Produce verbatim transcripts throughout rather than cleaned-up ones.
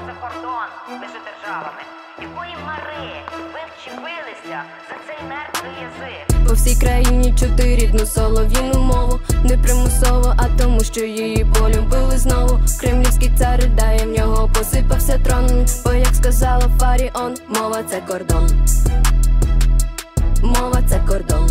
це кордон між державами. Якої мари ви вчепилися за цей мертвий язик? По всій країні чути рідну солов'їну мову. Не примусово, а тому, що її полюбили знову. Кремлівський цар ридає, в нього посипався трон. Бо, як сказала Фаріон, мова це кордон. Мова це кордон.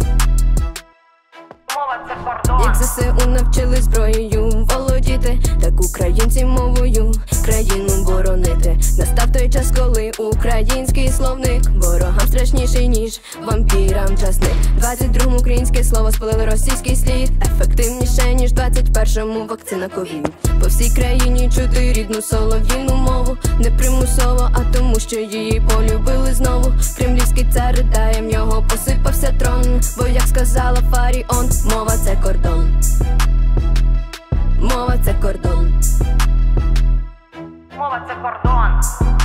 Мова це кордон. Як ЗСУ навчили зброєю володіти, так українці мовою країну боронити. Настав той час, коли український словник ворогам страшніший, ніж вампірам часник. Двадцять другому українське слово спалили російський слід, ефективніше, ніж двадцять першому вакцина ковід. По всій країні чути рідну солов'їну мову. Не примусово, а тому, що її полюбили знову. Кремлівський цар ридає, в нього посипався трон. Бо, як сказала Фаріон, мова це кордон. Мова це кордон. Мова це кордон.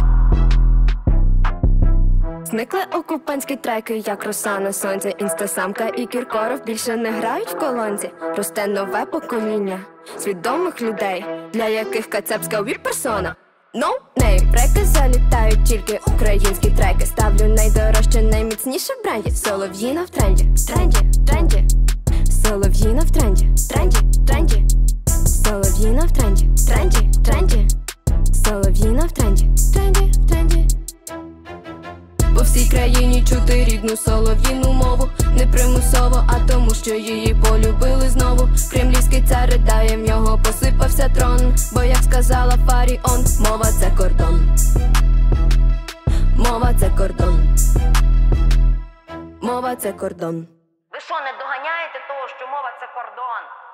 Зникли окупантські треки, як роса на сонці. Інстасамка і Кіркоров більше не грають в колонці. Росте нове покоління свідомих людей, для яких кацапська віп-персона no name. Треки залітають тільки українські треки. Ставлю найдорожче, найміцніше в бренді. Солов'їна в тренді, в тренді, в тренді. Солов'їна в тренді, в тренді, в тренді. Солов'їна в тренді, в тренді, в тренді. Солов'їна в тренді, в тренді, в тренді. По всій країні чути рідну солов'їну мову. Не примусово, а тому, що її полюбили знову. Кремлівський цар ридає, в нього посипався трон. Бо, як сказала Фаріон, мова це кордон. Мова це кордон. Мова це кордон. Ви що, не доганяєте того, що мова це кордон?